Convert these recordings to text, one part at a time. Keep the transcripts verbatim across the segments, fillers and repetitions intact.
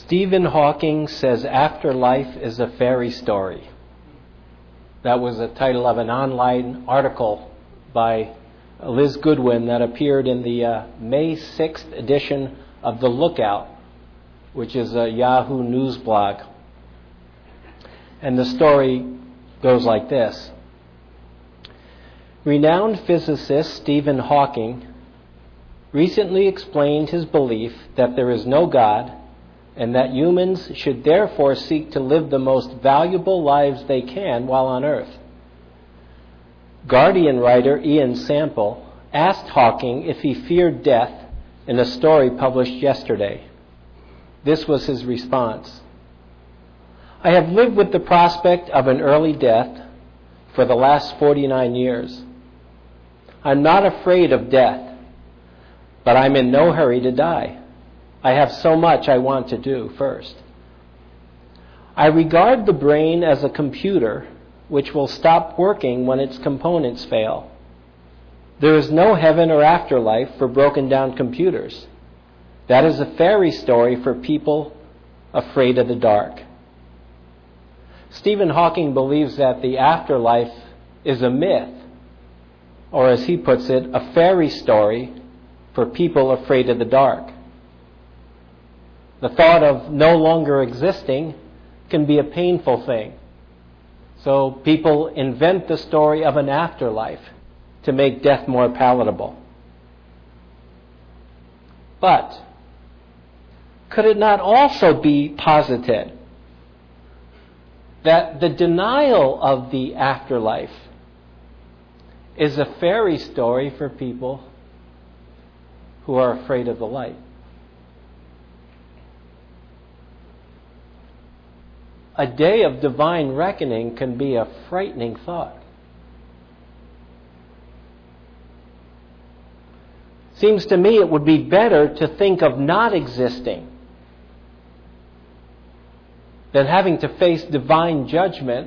Stephen Hawking says afterlife is a fairy story. That was the title of an online article by Liz Goodwin that appeared in the uh, May sixth edition of The Lookout, which is a Yahoo News blog. And the story goes like this. Renowned physicist Stephen Hawking recently explained his belief that there is no God and that humans should therefore seek to live the most valuable lives they can while on Earth. Guardian writer Ian Sample asked Hawking if he feared death in a story published yesterday. This was his response. I have lived with the prospect of an early death for the last forty-nine years. I'm not afraid of death, but I'm in no hurry to die. I have so much I want to do first. I regard the brain as a computer which will stop working when its components fail. There is no heaven or afterlife for broken down computers. That is a fairy story for people afraid of the dark. Stephen Hawking believes that the afterlife is a myth, or as he puts it, a fairy story for people afraid of the dark. The thought of no longer existing can be a painful thing. So people invent the story of an afterlife to make death more palatable. But could it not also be posited that the denial of the afterlife is a fairy story for people who are afraid of the light? A day of divine reckoning can be a frightening thought. Seems to me it would be better to think of not existing than having to face divine judgment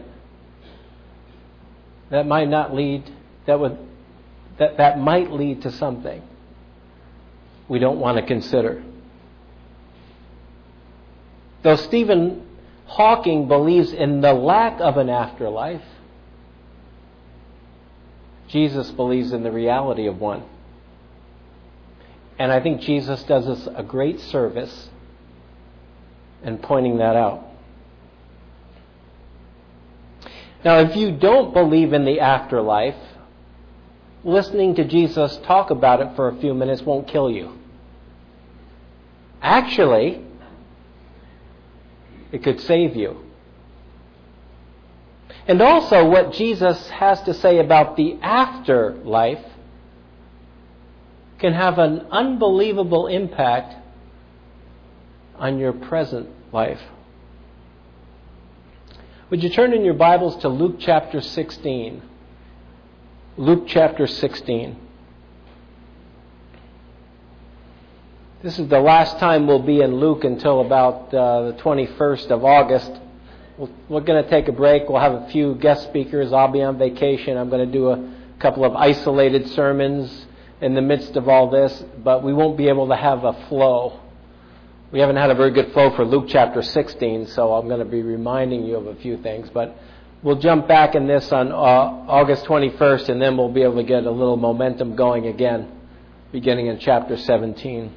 that might not lead, that would, that, that might lead to something we don't want to consider. Though Stephen Hawking believes in the lack of an afterlife, Jesus believes in the reality of one. And I think Jesus does us a great service in pointing that out. Now, if you don't believe in the afterlife, listening to Jesus talk about it for a few minutes won't kill you. Actually, it could save you. And also what Jesus has to say about the afterlife can have an unbelievable impact on your present life. Would you turn in your Bibles to Luke chapter sixteen? Luke chapter sixteen. This is the last time we'll be in Luke until about uh, the twenty-first of August. We'll, we're going to take a break. We'll have a few guest speakers. I'll be on vacation. I'm going to do a couple of isolated sermons in the midst of all this, but we won't be able to have a flow. We haven't had a very good flow for Luke chapter sixteen, so I'm going to be reminding you of a few things. But we'll jump back in this on uh, August twenty-first, and then we'll be able to get a little momentum going again, beginning in chapter seventeen.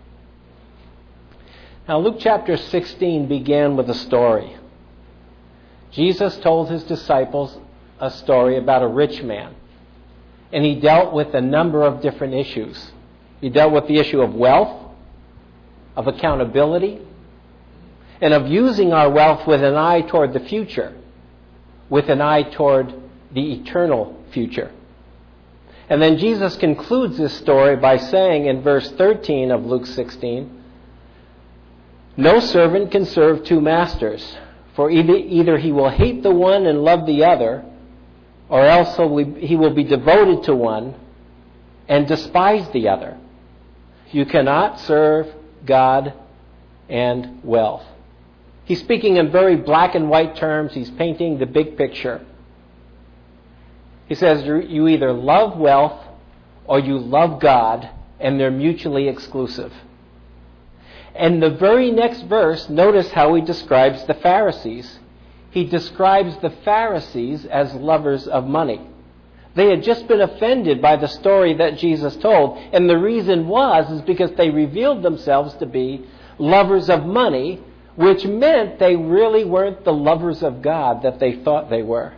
Now, Luke chapter sixteen began with a story. Jesus told his disciples a story about a rich man, and he dealt with a number of different issues. He dealt with the issue of wealth, of accountability, and of using our wealth with an eye toward the future, with an eye toward the eternal future. And then Jesus concludes this story by saying in verse thirteen of Luke sixteen, no servant can serve two masters, for either, either he will hate the one and love the other, or else he will be devoted to one and despise the other. You cannot serve God and wealth. He's speaking in very black and white terms. He's painting the big picture. He says you either love wealth or you love God, and they're mutually exclusive. And the very next verse, notice how he describes the Pharisees. He describes the Pharisees as lovers of money. They had just been offended by the story that Jesus told, and the reason was is because they revealed themselves to be lovers of money, which meant they really weren't the lovers of God that they thought they were.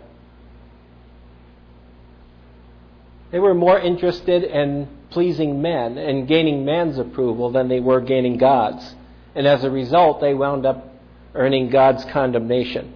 They were more interested in pleasing men and gaining man's approval than they were gaining God's. And as a result, they wound up earning God's condemnation.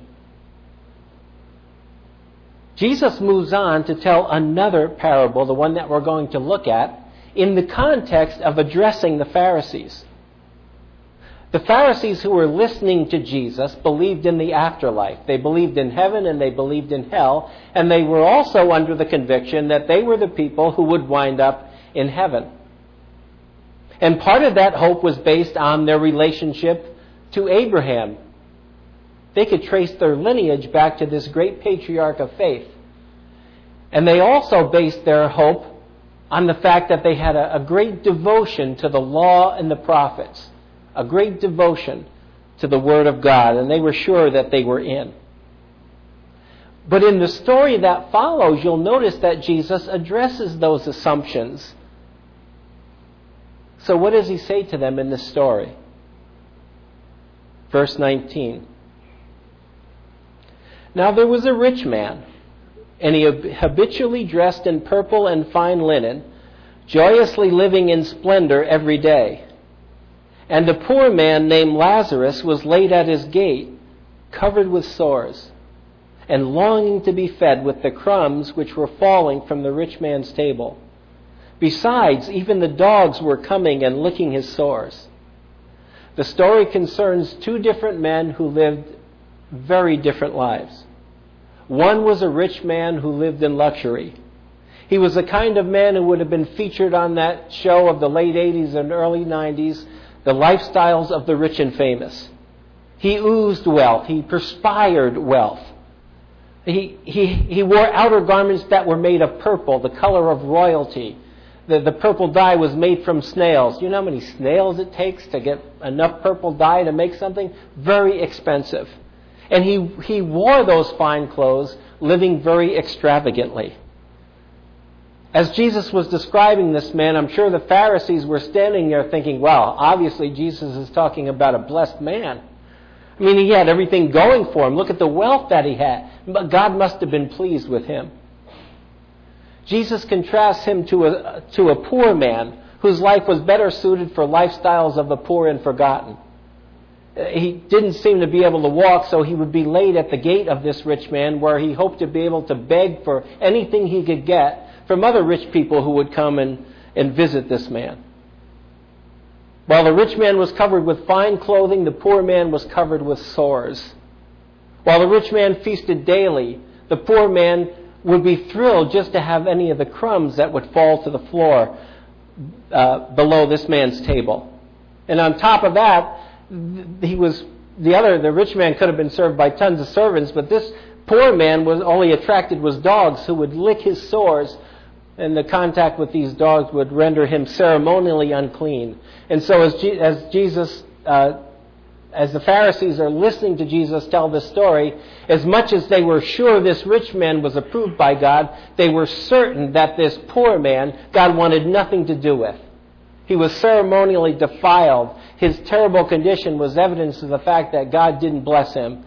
Jesus moves on to tell another parable, the one that we're going to look at, in the context of addressing the Pharisees. The Pharisees who were listening to Jesus believed in the afterlife. They believed in heaven and they believed in hell, and they were also under the conviction that they were the people who would wind up in heaven. And part of that hope was based on their relationship to Abraham. They could trace their lineage back to this great patriarch of faith. And they also based their hope on the fact that they had a, a great devotion to the law and the prophets, a great devotion to the Word of God, and they were sure that they were in. But in the story that follows, you'll notice that Jesus addresses those assumptions. So what does he say to them in this story? Verse nineteen. Now there was a rich man, and he habitually dressed in purple and fine linen, joyously living in splendor every day. And a poor man named Lazarus was laid at his gate, covered with sores, and longing to be fed with the crumbs which were falling from the rich man's table. Besides, even the dogs were coming and licking his sores. The story concerns two different men who lived very different lives. One was a rich man who lived in luxury. He was the kind of man who would have been featured on that show of the late eighties and early nineties, The Lifestyles of the Rich and Famous. He oozed wealth. He perspired wealth. He, he, he wore outer garments that were made of purple, the color of royalty. The, the purple dye was made from snails. You know how many snails it takes to get enough purple dye to make something? Very expensive. And he, he wore those fine clothes, living very extravagantly. As Jesus was describing this man, I'm sure the Pharisees were standing there thinking, well, obviously Jesus is talking about a blessed man. I mean, he had everything going for him. Look at the wealth that he had. But God must have been pleased with him. Jesus contrasts him to a, to a poor man whose life was better suited for lifestyles of the poor and forgotten. He didn't seem to be able to walk, so he would be laid at the gate of this rich man, where he hoped to be able to beg for anything he could get from other rich people who would come and, and visit this man. While the rich man was covered with fine clothing, the poor man was covered with sores. While the rich man feasted daily, the poor man would be thrilled just to have any of the crumbs that would fall to the floor uh, below this man's table. And on top of that, he was the other. The rich man could have been served by tons of servants, but this poor man was only attracted was dogs who would lick his sores, and the contact with these dogs would render him ceremonially unclean. And so, as, Je- as Jesus, uh, as the Pharisees are listening to Jesus tell this story, as much as they were sure this rich man was approved by God, they were certain that this poor man God wanted nothing to do with. He was ceremonially defiled. His terrible condition was evidence of the fact that God didn't bless him.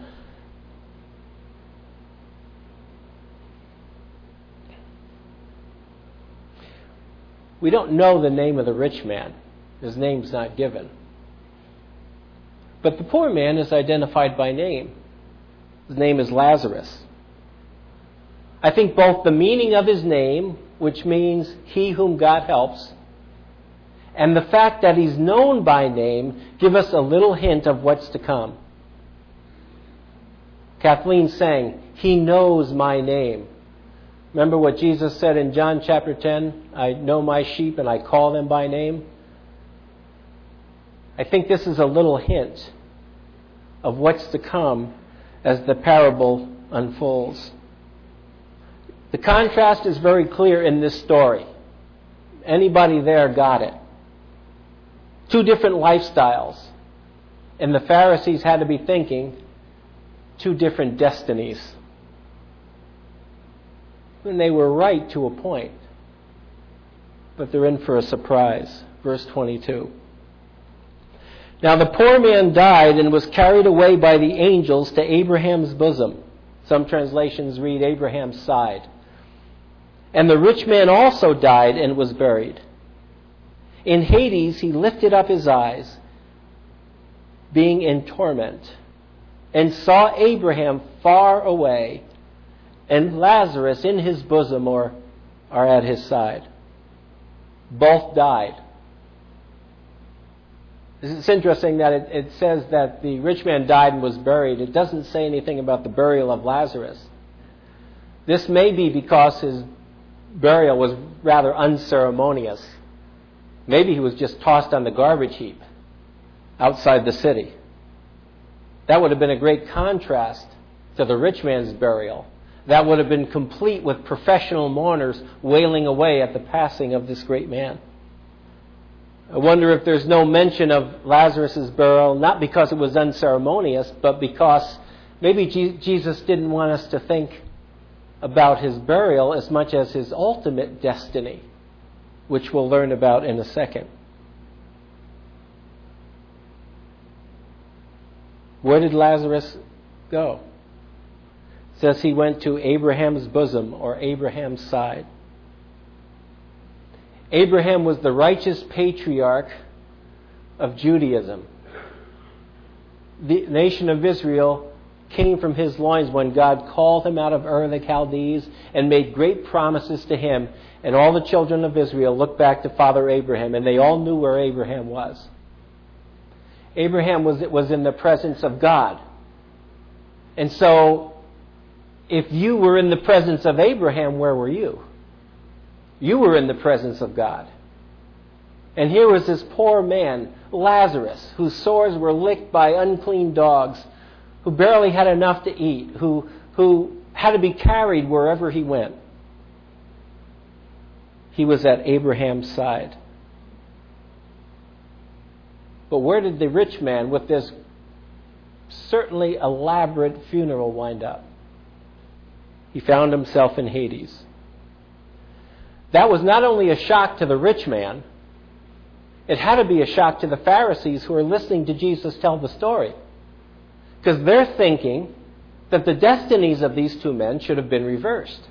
We don't know the name of the rich man. His name's not given. But the poor man is identified by name. His name is Lazarus. I think both the meaning of his name, which means he whom God helps, and the fact that he's known by name give us a little hint of what's to come. Kathleen sang, "He knows my name." Remember what Jesus said in John chapter ten? I know my sheep and I call them by name. I think this is a little hint of what's to come as the parable unfolds. The contrast is very clear in this story. Anybody there got it. Two different lifestyles. And the Pharisees had to be thinking two different destinies. And they were right to a point. But they're in for a surprise. Verse twenty-two. Now the poor man died and was carried away by the angels to Abraham's bosom. Some translations read Abraham's side. And the rich man also died and was buried. In Hades he lifted up his eyes, being in torment, and saw Abraham far away, and Lazarus in his bosom or, or at his side. Both died. It's interesting that it, it says that the rich man died and was buried. It doesn't say anything about the burial of Lazarus. This may be because his burial was rather unceremonious. Maybe he was just tossed on the garbage heap outside the city. That would have been a great contrast to the rich man's burial. That would have been complete with professional mourners wailing away at the passing of this great man. I wonder if there's no mention of Lazarus' burial, not because it was unceremonious, but because maybe G- Jesus didn't want us to think about his burial as much as his ultimate destiny, which we'll learn about in a second. Where did Lazarus go? It says he went to Abraham's bosom or Abraham's side. Abraham was the righteous patriarch of Judaism. The nation of Israel came from his loins when God called him out of Ur of the Chaldees and made great promises to him. And all the children of Israel looked back to Father Abraham, and they all knew where Abraham was. Abraham was, was in the presence of God. And so, if you were in the presence of Abraham, where were you? You were in the presence of God. And here was this poor man, Lazarus, whose sores were licked by unclean dogs, who barely had enough to eat, who, who had to be carried wherever he went. He was at Abraham's side. But where did the rich man with this certainly elaborate funeral wind up? He found himself in Hades. That was not only a shock to the rich man, it had to be a shock to the Pharisees who were listening to Jesus tell the story. Because they're thinking that the destinies of these two men should have been reversed.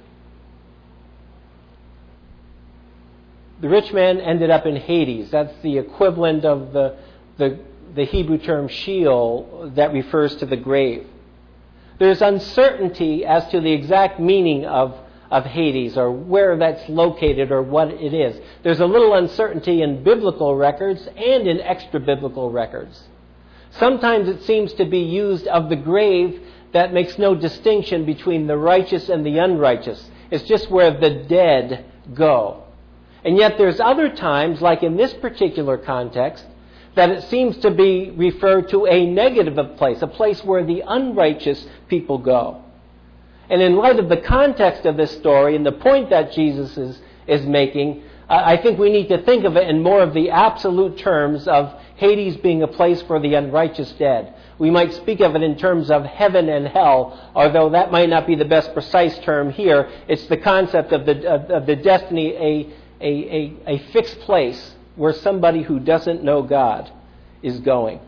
The rich man ended up in Hades. That's the equivalent of the, the, the Hebrew term Sheol that refers to the grave. There's uncertainty as to the exact meaning of of Hades, or where that's located, or what it is. There's a little uncertainty in biblical records and in extra-biblical records. Sometimes it seems to be used of the grave that makes no distinction between the righteous and the unrighteous. It's just where the dead go. And yet there's other times, like in this particular context, that it seems to be referred to a negative place, a place where the unrighteous people go. And in light of the context of this story and the point that Jesus is, is making, I think we need to think of it in more of the absolute terms of Hades being a place for the unrighteous dead. We might speak of it in terms of heaven and hell, although that might not be the best precise term here. It's the concept of the, of, of the destiny, a, a, a, a fixed place where somebody who doesn't know God is going.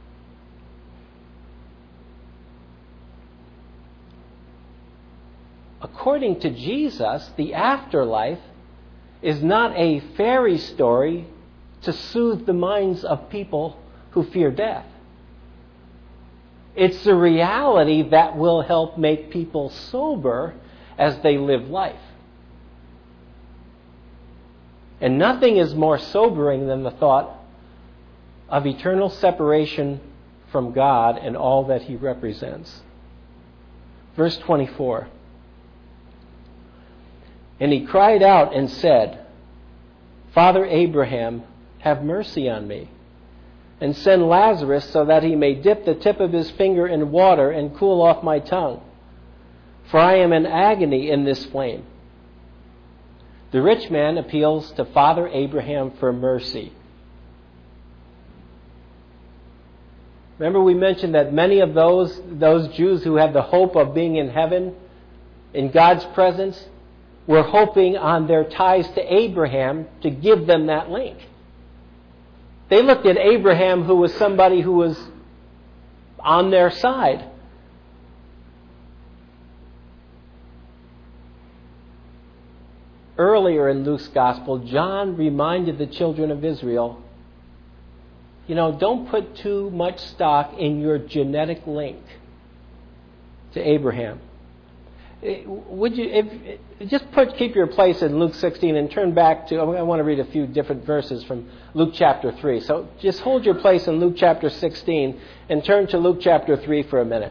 According to Jesus, the afterlife is not a fairy story to soothe the minds of people who fear death. It's the reality that will help make people sober as they live life. And nothing is more sobering than the thought of eternal separation from God and all that He represents. Verse twenty-four. And he cried out and said, Father Abraham, have mercy on me, and send Lazarus so that he may dip the tip of his finger in water and cool off my tongue, for I am in agony in this flame. The rich man appeals to Father Abraham for mercy. Remember we mentioned that many of those, those Jews who had the hope of being in heaven, in God's presence, were hoping on their ties to Abraham to give them that link. They looked at Abraham, who was somebody who was on their side. Earlier in Luke's Gospel, John reminded the children of Israel, you know, don't put too much stock in your genetic link to Abraham. Would you if, just put keep your place in Luke sixteen and turn back to, I want to read a few different verses from Luke chapter three. So just hold your place in Luke chapter sixteen and turn to Luke chapter three for a minute.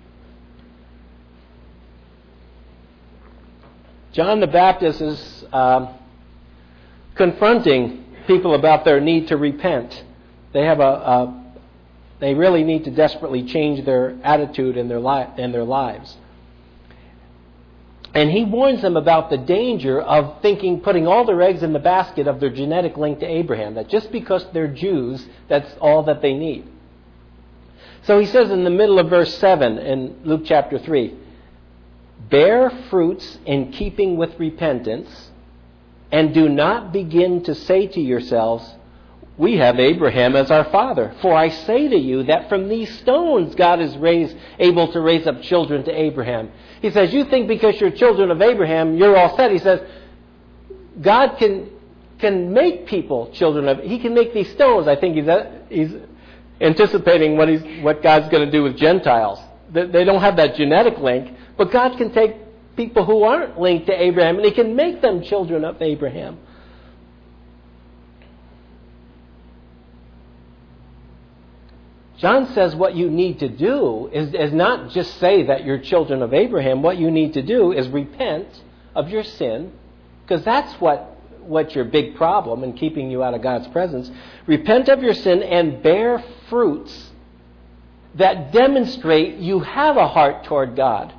John the Baptist is uh, confronting people about their need to repent. They have a, a they really need to desperately change their attitude in their li- in their lives. And he warns them about the danger of thinking, putting all their eggs in the basket of their genetic link to Abraham, that just because they're Jews, that's all that they need. So he says in the middle of verse seven in Luke chapter three, bear fruits in keeping with repentance, and do not begin to say to yourselves, we have Abraham as our father. For I say to you that from these stones God is raised, able to raise up children to Abraham. He says, you think because you're children of Abraham, you're all set. He says, God can can make people children of, he can make these stones. I think he's he's anticipating what he's what God's going to do with Gentiles. They, they don't have that genetic link, but God can take people who aren't linked to Abraham and he can make them children of Abraham. John says what you need to do is, is not just say that you're children of Abraham. What you need to do is repent of your sin, because that's what, what's your big problem in keeping you out of God's presence. Repent of your sin and bear fruits that demonstrate you have a heart toward God.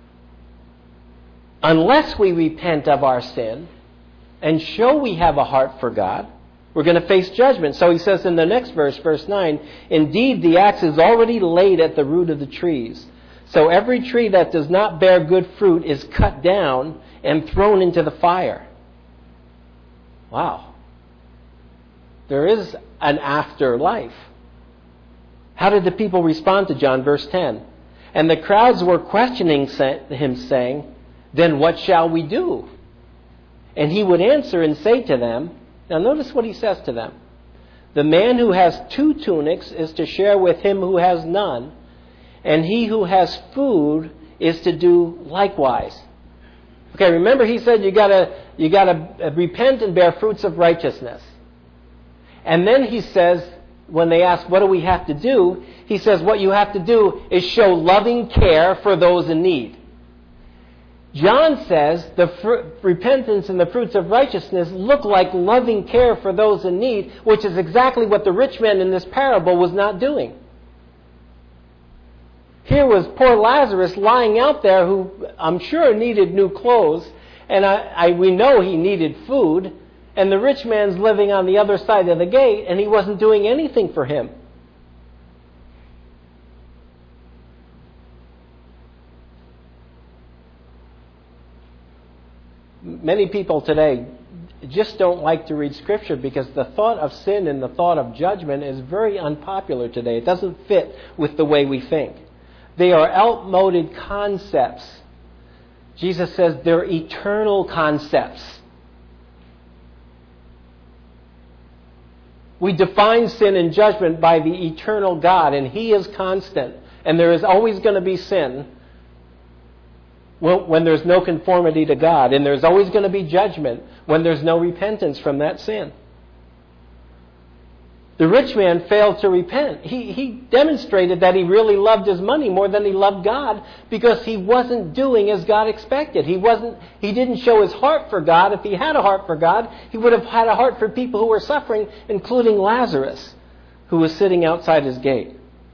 Unless we repent of our sin and show we have a heart for God, we're going to face judgment. So he says in the next verse, verse nine, indeed the axe is already laid at the root of the trees. So every tree that does not bear good fruit is cut down and thrown into the fire. Wow. There is an afterlife. How did the people respond to John? Verse ten. And the crowds were questioning him, saying, then what shall we do? And he would answer and say to them, now notice what he says to them. The man who has two tunics is to share with him who has none, and he who has food is to do likewise. Okay, remember he said you gotta you gotta repent and bear fruits of righteousness. And then he says, when they ask what do we have to do, he says what you have to do is show loving care for those in need. John says the fr- repentance and the fruits of righteousness look like loving care for those in need, which is exactly what the rich man in this parable was not doing. Here was poor Lazarus lying out there who I'm sure needed new clothes, and I, I, we know he needed food, and the rich man's living on the other side of the gate, and he wasn't doing anything for him. Many people today just don't like to read Scripture because the thought of sin and the thought of judgment is very unpopular today. It doesn't fit with the way we think. They are outmoded concepts. Jesus says they're eternal concepts. We define sin and judgment by the eternal God, and He is constant. And there is always going to be sin when there's no conformity to God. And there's always going to be judgment when there's no repentance from that sin. The rich man failed to repent. He, he demonstrated that he really loved his money more than he loved God because he wasn't doing as God expected. He wasn't. He didn't show his heart for God. If he had a heart for God, he would have had a heart for people who were suffering, including Lazarus, who was sitting outside his gate.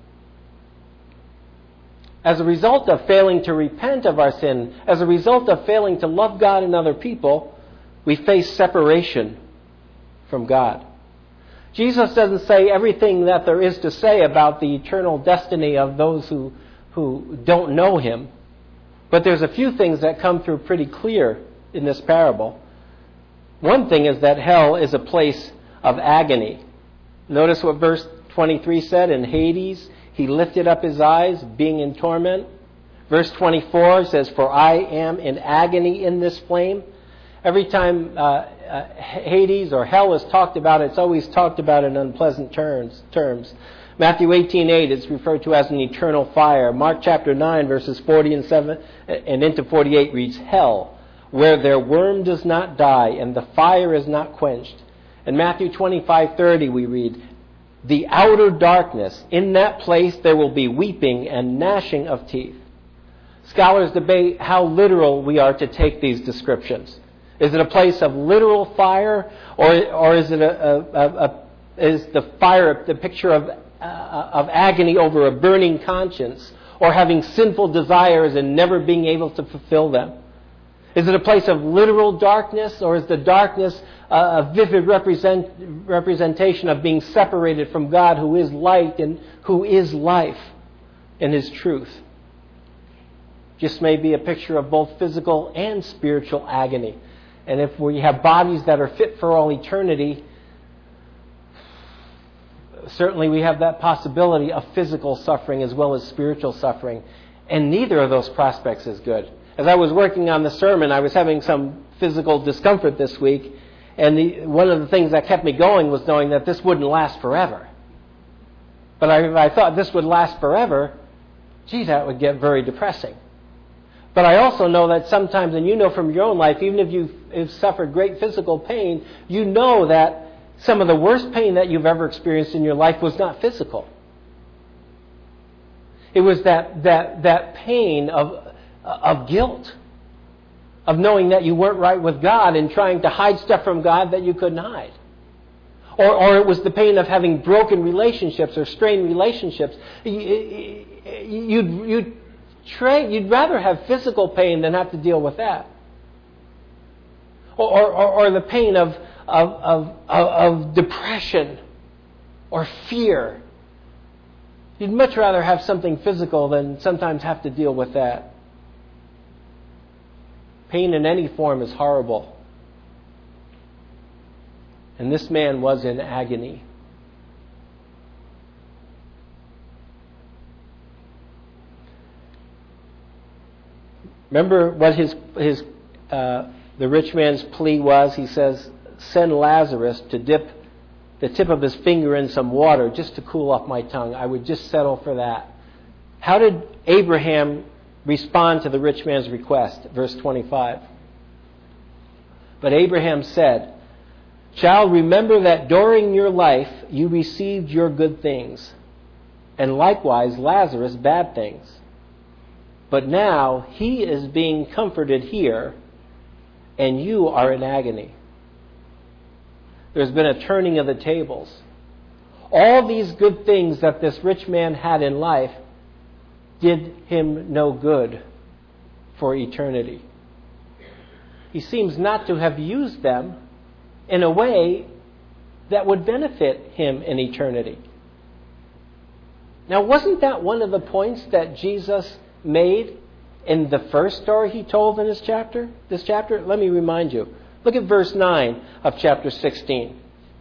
As a result of failing to repent of our sin, as a result of failing to love God and other people, we face separation from God. Jesus doesn't say everything that there is to say about the eternal destiny of those who, who don't know him. But there's a few things that come through pretty clear in this parable. One thing is that hell is a place of agony. Notice what verse twenty-three said, in Hades he lifted up his eyes, being in torment. Verse twenty-four says, for I am in agony in this flame. Every time uh, uh, Hades or hell is talked about, it's always talked about in unpleasant terms. terms. Matthew eighteen eight, it's referred to as an eternal fire. Mark chapter nine, verses forty and seven and into forty-eight reads, hell, where their worm does not die and the fire is not quenched. In Matthew twenty-five thirty we read, the outer darkness, in that place there will be weeping and gnashing of teeth. Scholars debate how literal we are to take these descriptions. Is it a place of literal fire, or or is it a, a, a, a is the fire the picture of uh, of agony over a burning conscience, or having sinful desires and never being able to fulfill them? Is it a place of literal darkness, or is the darkness uh, a vivid represent, representation of being separated from God, who is light and who is life and is truth? Just may be a picture of both physical and spiritual agony. And if we have bodies that are fit for all eternity, certainly we have that possibility of physical suffering as well as spiritual suffering. And neither of those prospects is good. As I was working on the sermon, I was having some physical discomfort this week. And the, one of the things that kept me going was knowing that this wouldn't last forever. But I, I thought this would last forever. Gee, that would get very depressing. But I also know that sometimes, and you know from your own life, even if you've, you've suffered great physical pain, you know that some of the worst pain that you've ever experienced in your life was not physical. It was that that that pain of of guilt, of knowing that you weren't right with God and trying to hide stuff from God that you couldn't hide. Or, or it was the pain of having broken relationships or strained relationships. You'd, you'd, tra- you'd rather have physical pain than have to deal with that. Or, or, or the pain of, of, of, of depression or fear. You'd much rather have something physical than sometimes have to deal with that. Pain in any form is horrible. And this man was in agony. Remember what his his uh, the rich man's plea was? He says, "Send Lazarus to dip the tip of his finger in some water just to cool off my tongue. I would just settle for that." How did Abraham respond to the rich man's request? Verse twenty-five. But Abraham said, "Child, remember that during your life you received your good things, and likewise Lazarus bad things. But now he is being comforted here, and you are in agony." There's been a turning of the tables. All these good things that this rich man had in life did him no good for eternity. He seems not to have used them in a way that would benefit him in eternity. Now, wasn't that one of the points that Jesus made in the first story he told in his chapter? This chapter? Let me remind you. Look at verse nine of chapter sixteen.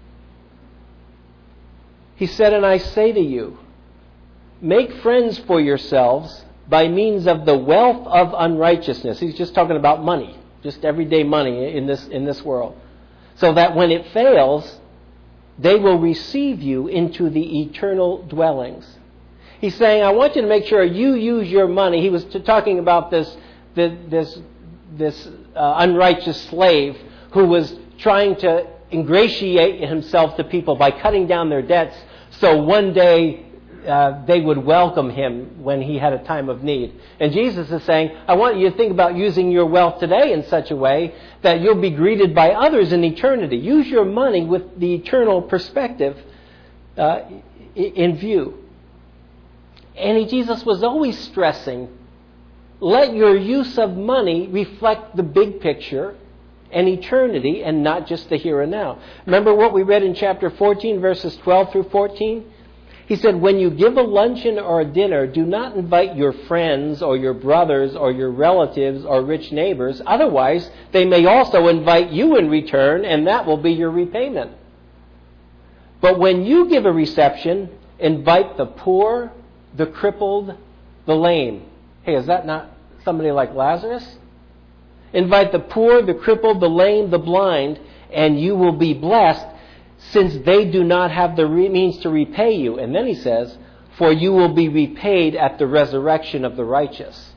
He said, "And I say to you, make friends for yourselves by means of the wealth of unrighteousness." He's just talking about money, just everyday money in this in this world. "So that when it fails, they will receive you into the eternal dwellings." He's saying, I want you to make sure you use your money. He was talking about this this this, this uh, unrighteous slave who was trying to ingratiate himself to people by cutting down their debts, so one day uh, they would welcome him when he had a time of need. And Jesus is saying, I want you to think about using your wealth today in such a way that you'll be greeted by others in eternity. Use your money with the eternal perspective uh, in view. And he, Jesus was always stressing, let your use of money reflect the big picture and eternity and not just the here and now. Remember what we read in chapter fourteen, verses twelve through fourteen? He said, when you give a luncheon or a dinner, do not invite your friends or your brothers or your relatives or rich neighbors. Otherwise, they may also invite you in return, and that will be your repayment. But when you give a reception, invite the poor, the crippled, the lame. Hey, is that not somebody like Lazarus? Invite the poor, the crippled, the lame, the blind, and you will be blessed, since they do not have the means to repay you. And then he says, for you will be repaid at the resurrection of the righteous.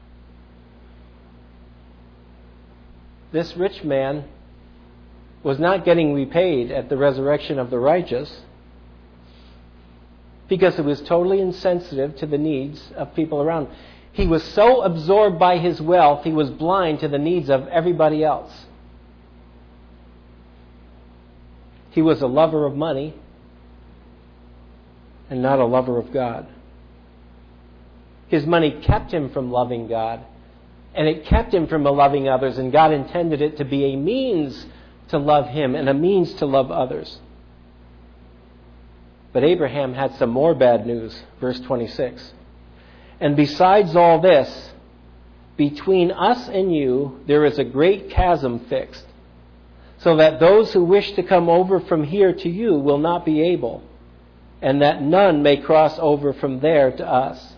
This rich man was not getting repaid at the resurrection of the righteous because he was totally insensitive to the needs of people around him. He was so absorbed by his wealth, he was blind to the needs of everybody else. He was a lover of money and not a lover of God. His money kept him from loving God, and it kept him from loving others, and God intended it to be a means to love him and a means to love others. But Abraham had some more bad news, verse twenty-six. And besides all this, between us and you there is a great chasm fixed, so that those who wish to come over from here to you will not be able, and that none may cross over from there to us.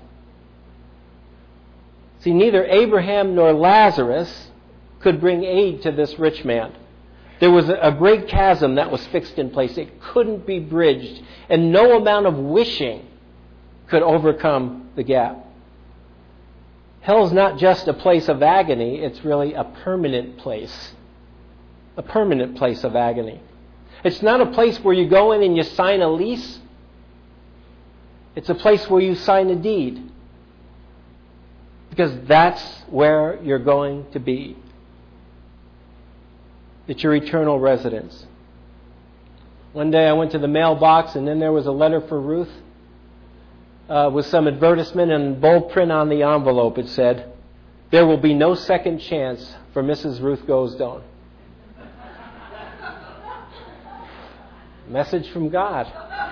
See, neither Abraham nor Lazarus could bring aid to this rich man. There was a great chasm that was fixed in place. It couldn't be bridged, and no amount of wishing could overcome the gap. Hell is not just a place of agony, it's really a permanent place. A permanent place of agony. It's not a place where you go in and you sign a lease. It's a place where you sign a deed. Because that's where you're going to be. It's your eternal residence. One day I went to the mailbox, and then there was a letter for Ruth uh, with some advertisement, and in bold print on the envelope it said, there will be no second chance for Missus Ruth Goesdone. Message from God.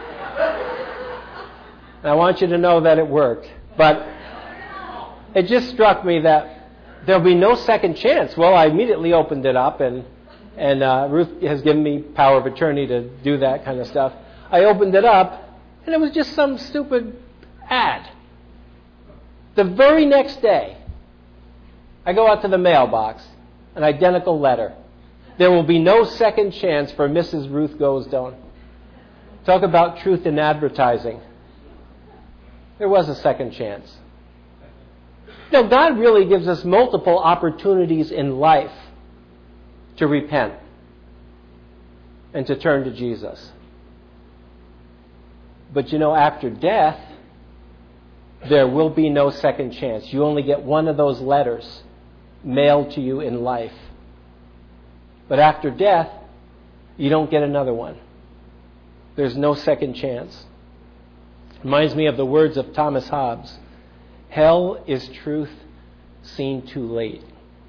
And I want you to know that it worked. But it just struck me that there'll be no second chance. Well, I immediately opened it up, and and uh, Ruth has given me power of attorney to do that kind of stuff. I opened it up, and it was just some stupid ad. The very next day, I go out to the mailbox, an identical letter. There will be no second chance for Missus Ruth Goesdone. Talk about truth in advertising. There was a second chance. Now, God really gives us multiple opportunities in life to repent and to turn to Jesus. But you know, after death, there will be no second chance. You only get one of those letters mailed to you in life. But after death, you don't get another one. There's no second chance. Reminds me of the words of Thomas Hobbes. Hell is truth seen too late.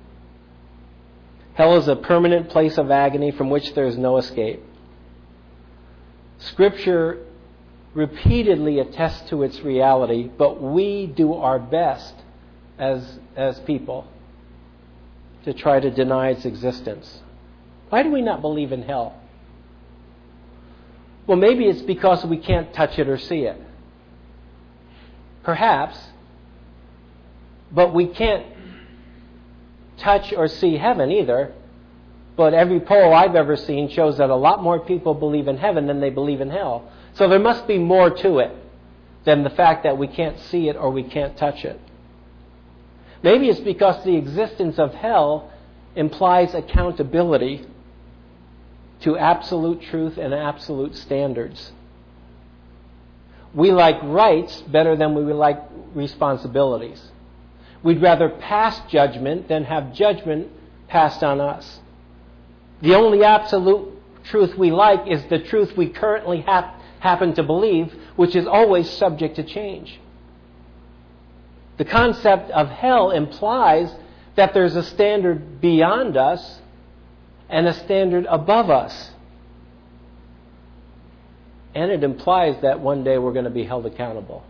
Hell is a permanent place of agony from which there is no escape. Scripture repeatedly attests to its reality, but we do our best as, as people to try to deny its existence. Why do we not believe in hell? Well, maybe it's because we can't touch it or see it. Perhaps. But we can't touch or see heaven either. But every poll I've ever seen shows that a lot more people believe in heaven than they believe in hell. So there must be more to it than the fact that we can't see it or we can't touch it. Maybe it's because the existence of hell implies accountability to absolute truth and absolute standards. We like rights better than we like responsibilities. We'd rather pass judgment than have judgment passed on us. The only absolute truth we like is the truth we currently ha- happen to believe, which is always subject to change. The concept of hell implies that there's a standard beyond us and a standard above us. And it implies that one day we're going to be held accountable.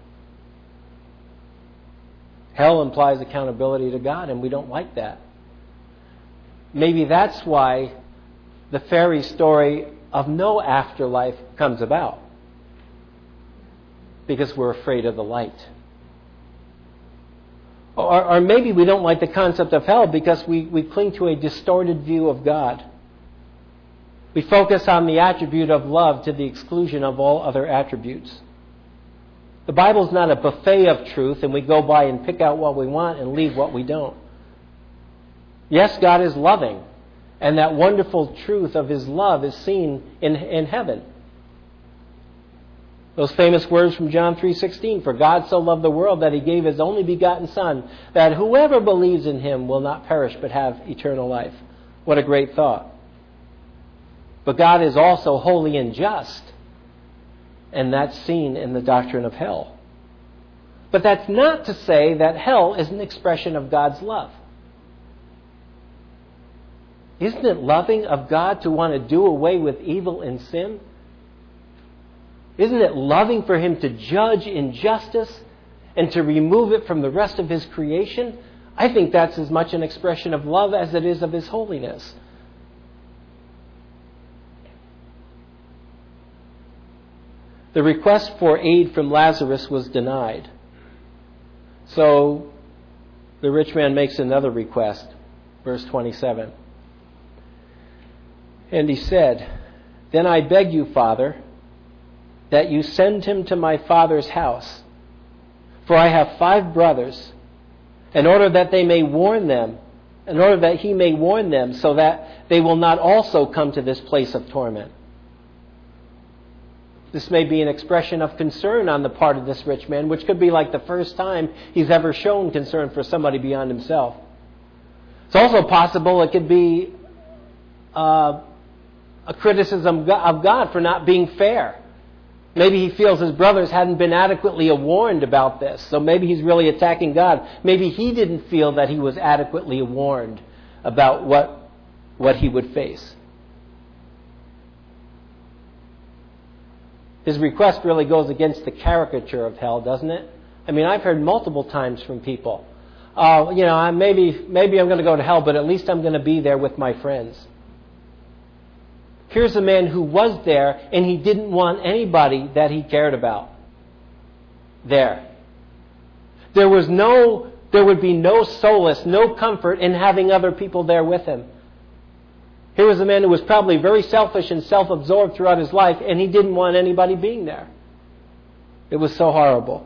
Hell implies accountability to God, and we don't like that. Maybe that's why the fairy story of no afterlife comes about. Because we're afraid of the light. Or, or maybe we don't like the concept of hell because we, we cling to a distorted view of God. We focus on the attribute of love to the exclusion of all other attributes. The Bible's not a buffet of truth and we go by and pick out what we want and leave what we don't. Yes, God is loving, and that wonderful truth of His love is seen in, in heaven. Those famous words from John three sixteen, "For God so loved the world that He gave His only begotten Son, that whoever believes in Him will not perish but have eternal life." What a great thought. But God is also holy and just, and that's seen in the doctrine of hell. But that's not to say that hell is an expression of God's love. Isn't it loving of God to want to do away with evil and sin? Isn't it loving for Him to judge injustice and to remove it from the rest of His creation? I think that's as much an expression of love as it is of His holiness. The request for aid from Lazarus was denied. So the rich man makes another request. Verse twenty-seven. And he said, "Then I beg you, Father, that you send him to my father's house. For I have five brothers, in order that they may warn them, in order that he may warn them, so that they will not also come to this place of torment." This may be an expression of concern on the part of this rich man, which could be like the first time he's ever shown concern for somebody beyond himself. It's also possible it could be uh, a criticism of God for not being fair. Maybe he feels his brothers hadn't been adequately warned about this, so maybe he's really attacking God. Maybe he didn't feel that he was adequately warned about what, what he would face. His request really goes against the caricature of hell, doesn't it? I mean, I've heard multiple times from people, uh, you know, I maybe, maybe I'm going to go to hell, but at least I'm going to be there with my friends. Here's a man who was there, and he didn't want anybody that he cared about there. There was no, there would be no solace, no comfort in having other people there with him. Here was a man who was probably very selfish and self-absorbed throughout his life, and he didn't want anybody being there. It was so horrible.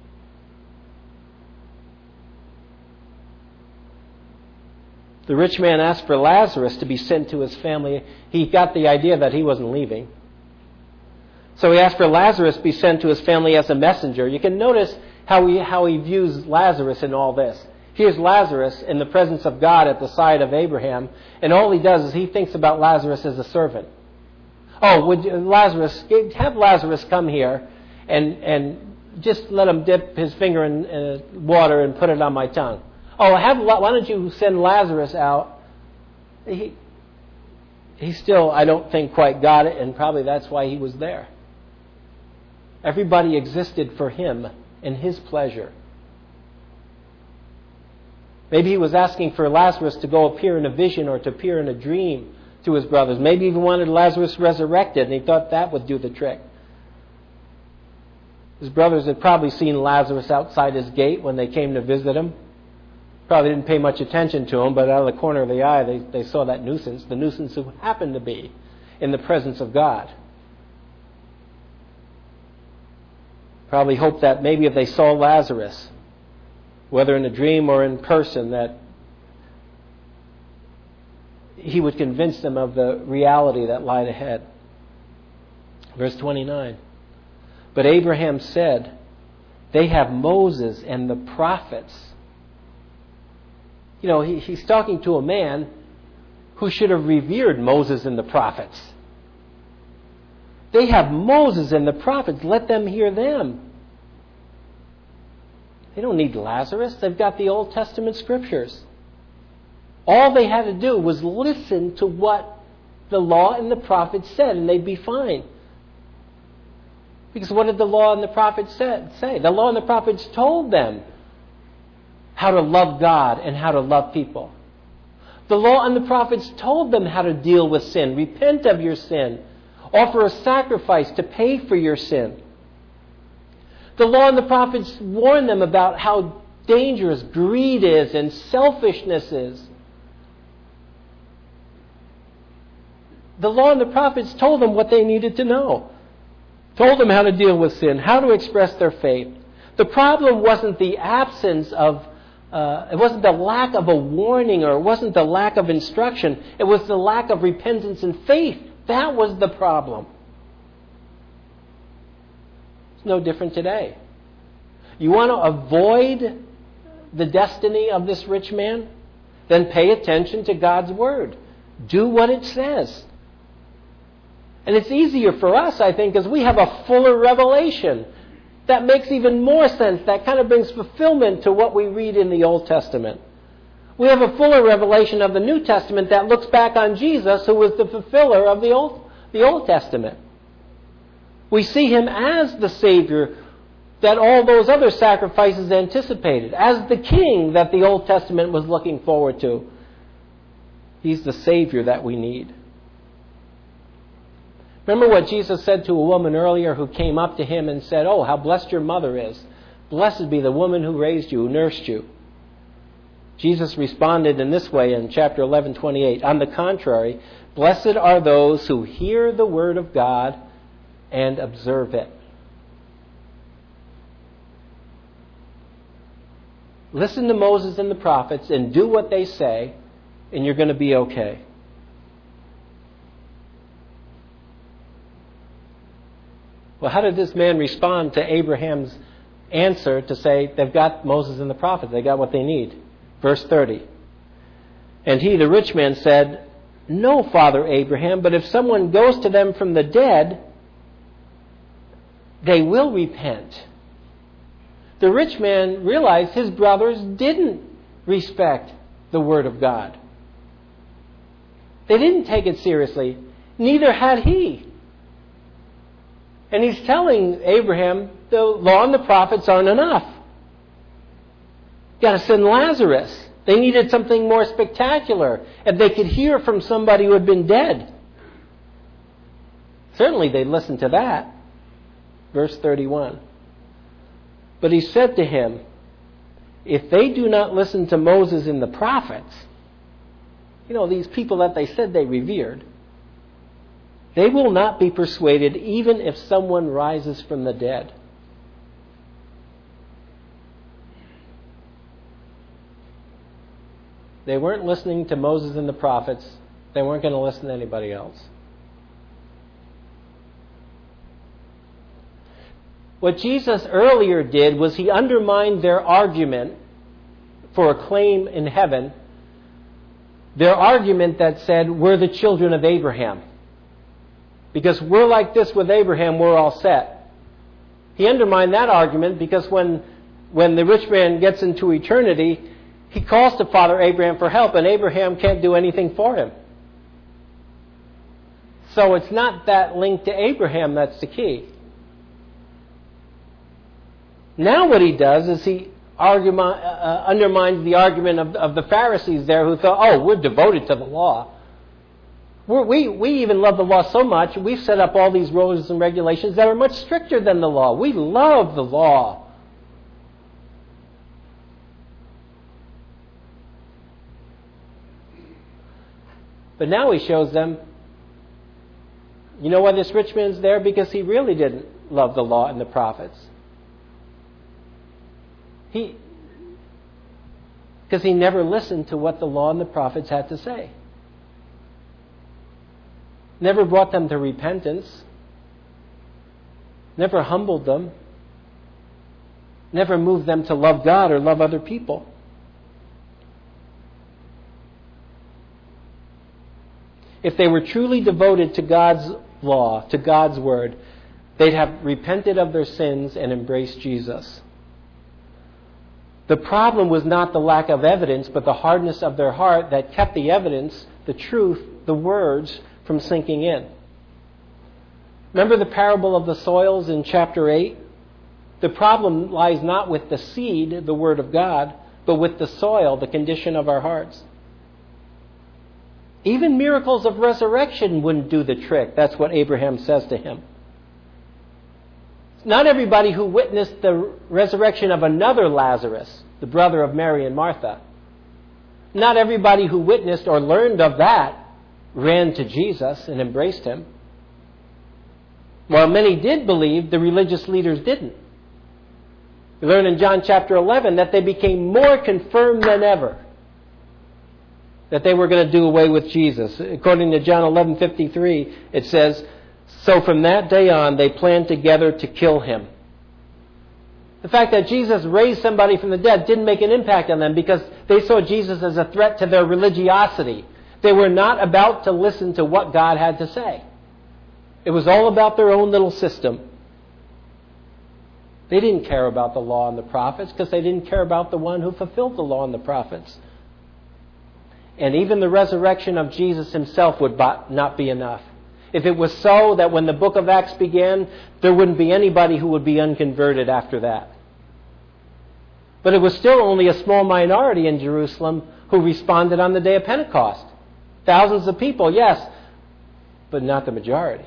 The rich man asked for Lazarus to be sent to his family. He got the idea that he wasn't leaving. So he asked for Lazarus to be sent to his family as a messenger. You can notice how he, how he views Lazarus in all this. Here's Lazarus in the presence of God at the side of Abraham, and all he does is he thinks about Lazarus as a servant. Oh, would you, Lazarus, have Lazarus come here and and just let him dip his finger in uh, water and put it on my tongue. Oh, have why don't you send Lazarus out? He, he still, I don't think, quite got it, and probably that's why he was there. Everybody existed for him and his pleasure. Maybe he was asking for Lazarus to go appear in a vision or to appear in a dream to his brothers. Maybe he even wanted Lazarus resurrected, and he thought that would do the trick. His brothers had probably seen Lazarus outside his gate when they came to visit him. Probably didn't pay much attention to him, but out of the corner of the eye, they, they saw that nuisance, the nuisance who happened to be in the presence of God. Probably hoped that maybe if they saw Lazarus, whether in a dream or in person, that he would convince them of the reality that lied ahead. Verse twenty-nine. But Abraham said, "They have Moses and the prophets." You know, he, he's talking to a man who should have revered Moses and the prophets. They have Moses and the prophets. Let them hear them. They don't need Lazarus. They've got the Old Testament scriptures. All they had to do was listen to what the law and the prophets said, and they'd be fine. Because what did the law and the prophets say? The law and the prophets told them how to love God and how to love people. The law and the prophets told them how to deal with sin. Repent of your sin. Offer a sacrifice to pay for your sin. The law and the prophets warned them about how dangerous greed is and selfishness is. The law and the prophets told them what they needed to know. Told them how to deal with sin, how to express their faith. The problem wasn't the absence of, uh, it wasn't the lack of a warning, or it wasn't the lack of instruction. It was the lack of repentance and faith. That was the problem. It's no different today. You want to avoid the destiny of this rich man? Then pay attention to God's Word. Do what it says. And it's easier for us, I think, because we have a fuller revelation. That makes even more sense. That kind of brings fulfillment to what we read in the Old Testament. We have a fuller revelation of the New Testament that looks back on Jesus, who was the fulfiller of the Old, the Old Testament. We see him as the Savior that all those other sacrifices anticipated, as the King that the Old Testament was looking forward to. He's the Savior that we need. Remember what Jesus said to a woman earlier who came up to him and said, "Oh, how blessed your mother is. Blessed be the woman who raised you, who nursed you." Jesus responded in this way in chapter eleven twenty-eight. On the contrary, blessed are those who hear the word of God and observe it. Listen to Moses and the prophets and do what they say, and you're going to be okay. Well, how did this man respond to Abraham's answer to say they've got Moses and the prophets, they got what they need? Verse thirty. And he, the rich man, said, "No, Father Abraham, but if someone goes to them from the dead, they will repent." The rich man realized his brothers didn't respect the Word of God. They didn't take it seriously. Neither had he. And he's telling Abraham, the law and the prophets aren't enough. You've got to send Lazarus. They needed something more spectacular. And they could hear from somebody who had been dead. Certainly they'd listen to that. Verse thirty-one. But he said to him, if they do not listen to Moses and the prophets, you know, these people that they said they revered, they will not be persuaded even if someone rises from the dead. They weren't listening to Moses and the prophets. They weren't going to listen to anybody else. What Jesus earlier did was he undermined their argument for a claim in heaven, their argument that said, we're the children of Abraham. Because we're like this with Abraham, we're all set. He undermined that argument because when, when the rich man gets into eternity, he calls to Father Abraham for help, and Abraham can't do anything for him. So it's not that link to Abraham that's the key. Now what he does is he argument, uh, undermines the argument of, of the Pharisees there who thought, oh, we're devoted to the law. We're, we, we even love the law so much, we've set up all these rules and regulations that are much stricter than the law. We love the law. But now he shows them, you know why this rich man's there? Because he really didn't love the law and the prophets. He, because he never listened to what the law and the prophets had to say. Never brought them to repentance. Never humbled them. Never moved them to love God or love other people. If they were truly devoted to God's law, to God's word, they'd have repented of their sins and embraced Jesus. The problem was not the lack of evidence, but the hardness of their heart that kept the evidence, the truth, the words, from sinking in. Remember the parable of the soils in chapter eight? The problem lies not with the seed, the Word of God, but with the soil, the condition of our hearts. Even miracles of resurrection wouldn't do the trick. That's what Abraham says to him. Not everybody who witnessed the resurrection of another Lazarus, the brother of Mary and Martha, not everybody who witnessed or learned of that ran to Jesus and embraced him. While many did believe, the religious leaders didn't. We learn in John chapter eleven that they became more confirmed than ever that they were going to do away with Jesus. According to John eleven fifty-three, it says, "So from that day on, they planned together to kill him." The fact that Jesus raised somebody from the dead didn't make an impact on them because they saw Jesus as a threat to their religiosity. They were not about to listen to what God had to say. It was all about their own little system. They didn't care about the law and the prophets because they didn't care about the one who fulfilled the law and the prophets. And even the resurrection of Jesus himself would not be enough. If it was so that when the book of Acts began, there wouldn't be anybody who would be unconverted after that. But it was still only a small minority in Jerusalem who responded on the day of Pentecost. Thousands of people, yes, but not the majority.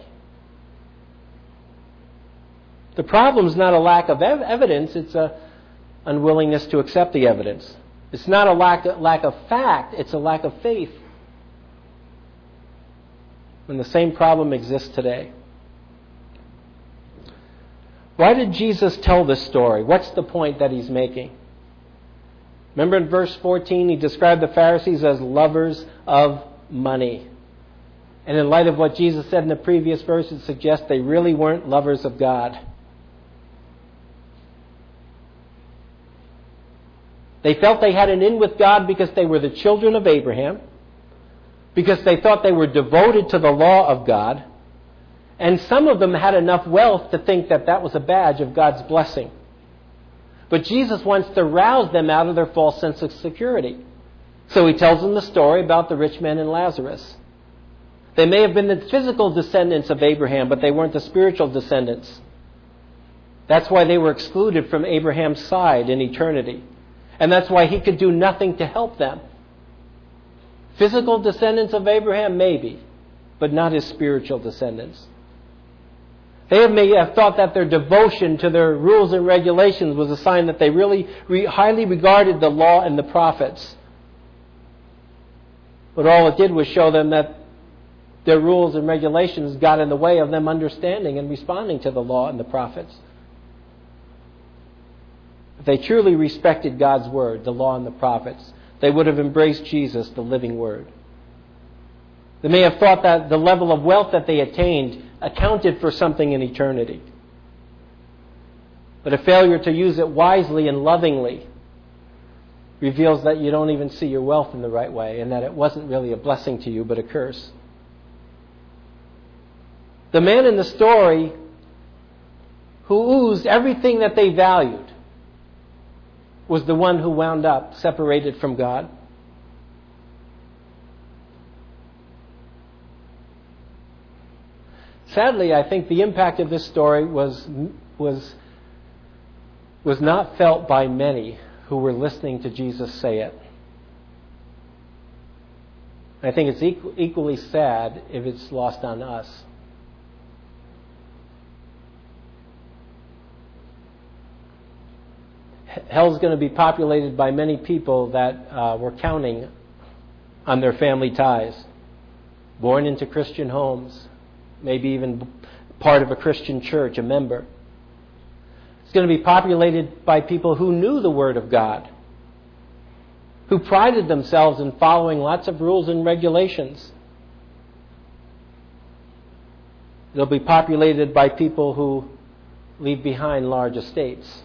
The problem is not a lack of ev- evidence, it's an unwillingness to accept the evidence. It's not a lack of, lack of fact, it's a lack of faith. And the same problem exists today. Why did Jesus tell this story? What's the point that he's making? Remember in verse fourteen, he described the Pharisees as lovers of money. And in light of what Jesus said in the previous verse, it suggests they really weren't lovers of God. They felt they had an in with God because they were the children of Abraham, because they thought they were devoted to the law of God, and some of them had enough wealth to think that that was a badge of God's blessing. But Jesus wants to rouse them out of their false sense of security. So he tells them the story about the rich man and Lazarus. They may have been the physical descendants of Abraham, but they weren't the spiritual descendants. That's why they were excluded from Abraham's side in eternity. And that's why he could do nothing to help them. Physical descendants of Abraham, maybe, but not his spiritual descendants. They may have thought that their devotion to their rules and regulations was a sign that they really re- highly regarded the law and the prophets. But all it did was show them that their rules and regulations got in the way of them understanding and responding to the law and the prophets. If they truly respected God's word, the law and the prophets, they would have embraced Jesus, the living word. They may have thought that the level of wealth that they attained accounted for something in eternity. But a failure to use it wisely and lovingly reveals that you don't even see your wealth in the right way and that it wasn't really a blessing to you but a curse. The man in the story who oozed everything that they valued was the one who wound up separated from God. Sadly, I think the impact of this story was was was not felt by many who were listening to Jesus say it. I think it's equal, equally sad if it's lost on us. Hell's going to be populated by many people that uh, were counting on their family ties, born into Christian homes, maybe even part of a Christian church, a member. It's going to be populated by people who knew the Word of God, who prided themselves in following lots of rules and regulations. It'll be populated by people who leave behind large estates.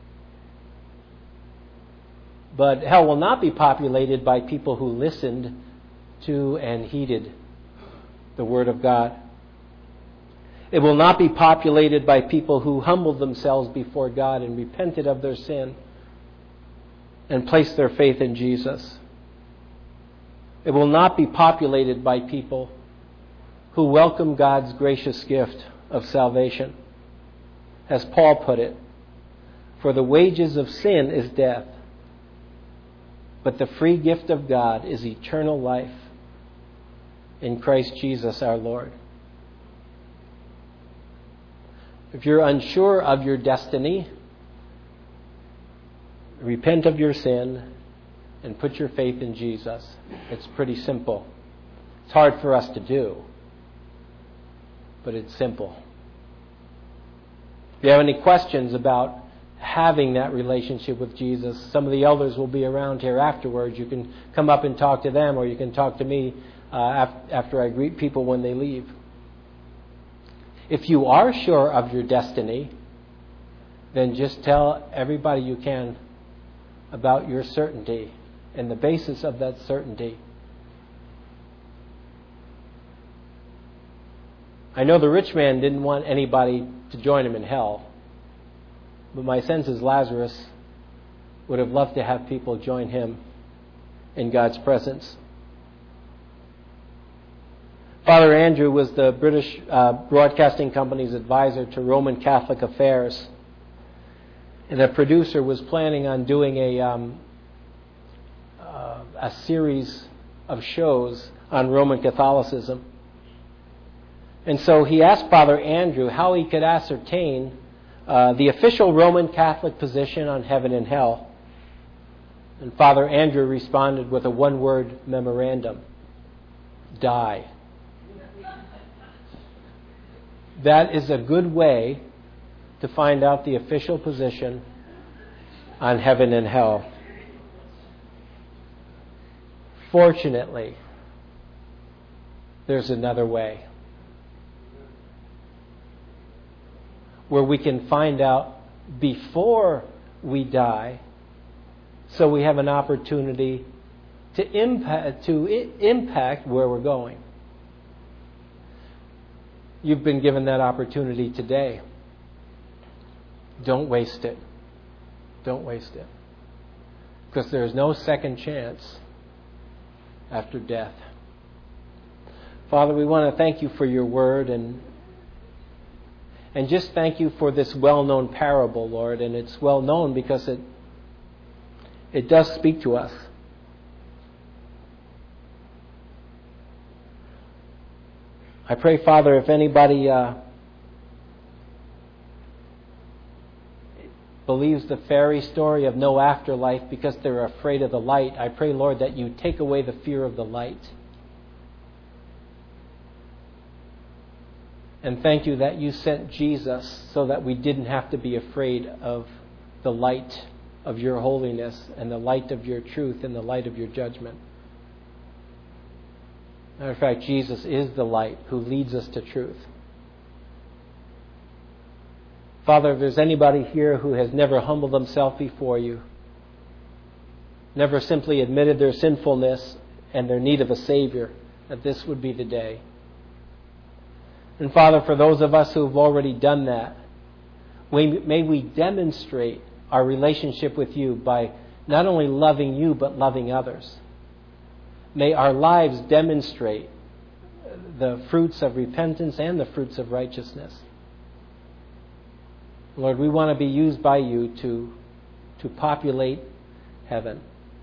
But hell will not be populated by people who listened to and heeded the Word of God. It will not be populated by people who humbled themselves before God and repented of their sin and placed their faith in Jesus. It will not be populated by people who welcome God's gracious gift of salvation. As Paul put it, for the wages of sin is death, but the free gift of God is eternal life in Christ Jesus our Lord. If you're unsure of your destiny, repent of your sin and put your faith in Jesus. It's pretty simple. It's hard for us to do, but it's simple. If you have any questions about having that relationship with Jesus, some of the elders will be around here afterwards. You can come up and talk to them, or you can talk to me uh, after I greet people when they leave. If you are sure of your destiny, then just tell everybody you can about your certainty and the basis of that certainty. I know the rich man didn't want anybody to join him in hell, but my sense is Lazarus would have loved to have people join him in God's presence. Father Andrew was the British uh, Broadcasting Company's advisor to Roman Catholic affairs. And a producer was planning on doing a, um, uh, a series of shows on Roman Catholicism. And so he asked Father Andrew how he could ascertain uh, the official Roman Catholic position on heaven and hell. And Father Andrew responded with a one-word memorandum: die. That is a good way to find out the official position on heaven and hell. Fortunately, there's another way where we can find out before we die, so we have an opportunity to impact, to I- impact where we're going. You've been given that opportunity today. Don't waste it. Don't waste it. Because there is no second chance after death. Father, we want to thank you for your word, and and just thank you for this well-known parable, Lord. And it's well-known because it it does speak to us. I pray, Father, if anybody uh, believes the fairy story of no afterlife because they're afraid of the light, I pray, Lord, that you take away the fear of the light. And thank you that you sent Jesus so that we didn't have to be afraid of the light of your holiness and the light of your truth and the light of your judgment. Matter of fact, Jesus is the light who leads us to truth. Father, if there's anybody here who has never humbled themselves before you, never simply admitted their sinfulness and their need of a Savior, that this would be the day. And Father, for those of us who have already done that, may we demonstrate our relationship with you by not only loving you, but loving others. May our lives demonstrate the fruits of repentance and the fruits of righteousness. Lord, we want to be used by you to, to populate heaven.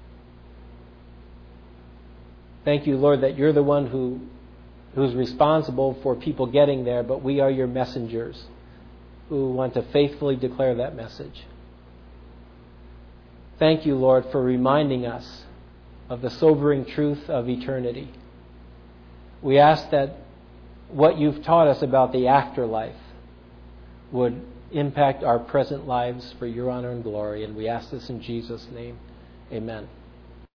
Thank you, Lord, that you're the one who, who's responsible for people getting there, but we are your messengers who want to faithfully declare that message. Thank you, Lord, for reminding us of the sobering truth of eternity. We ask that what you've taught us about the afterlife would impact our present lives for your honor and glory. And we ask this in Jesus' name. Amen.